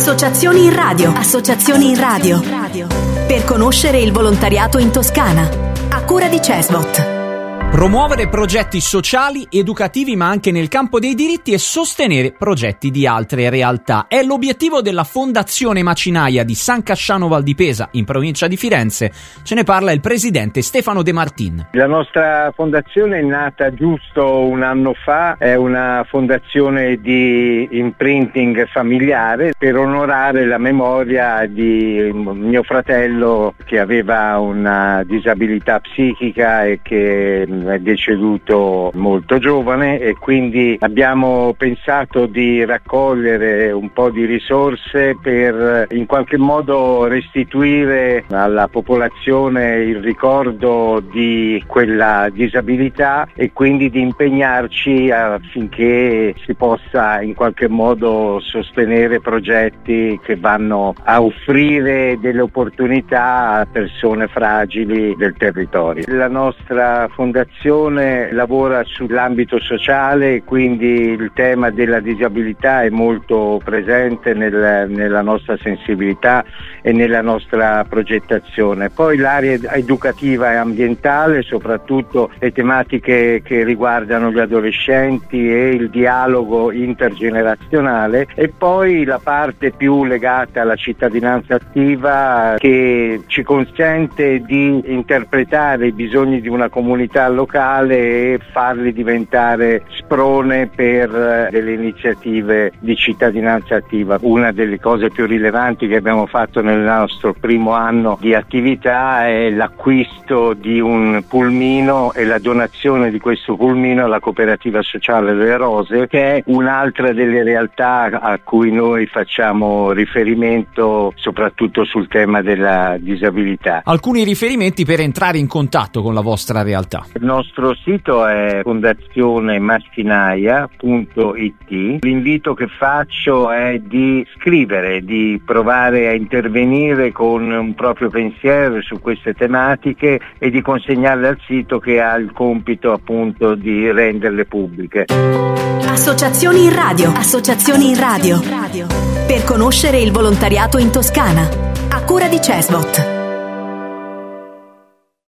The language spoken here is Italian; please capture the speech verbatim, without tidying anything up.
Associazioni in radio. Associazioni in radio. Per conoscere il volontariato in Toscana. A cura di Cesbot. Promuovere progetti sociali, educativi ma anche nel campo dei diritti e sostenere progetti di altre realtà. È l'obiettivo della Fondazione Macinaia di San Casciano Val di Pesa, in provincia di Firenze. Ce ne parla il presidente Stefano De Martin. La nostra fondazione è nata giusto un anno fa, è una fondazione di imprinting familiare per onorare la memoria di mio fratello che aveva una disabilità psichica e che è deceduto molto giovane, e quindi abbiamo pensato di raccogliere un po' di risorse per in qualche modo restituire alla popolazione il ricordo di quella disabilità e quindi di impegnarci affinché si possa in qualche modo sostenere progetti che vanno a offrire delle opportunità a persone fragili del territorio. La nostra fondazione lavora sull'ambito sociale, quindi il tema della disabilità è molto presente nel, nella nostra sensibilità e nella nostra progettazione. Poi l'area educativa e ambientale, soprattutto le tematiche che riguardano gli adolescenti e il dialogo intergenerazionale, e poi la parte più legata alla cittadinanza attiva che ci consente di interpretare i bisogni di una comunità locale e farli diventare sprone per delle iniziative di cittadinanza attiva. Una delle cose più rilevanti che abbiamo fatto nel nostro primo anno di attività è l'acquisto di un pulmino e la donazione di questo pulmino alla Cooperativa Sociale delle Rose, che è un'altra delle realtà a cui noi facciamo riferimento soprattutto sul tema della disabilità. Alcuni riferimenti per entrare in contatto con la vostra realtà. Il nostro sito è fondazione macinaia punto it. L'invito che faccio è di scrivere, di provare a intervenire con un proprio pensiero su queste tematiche e di consegnarle al sito, che ha il compito appunto di renderle pubbliche. Associazioni in radio. Associazioni in radio. Per conoscere il volontariato in Toscana. A cura di Cesbot.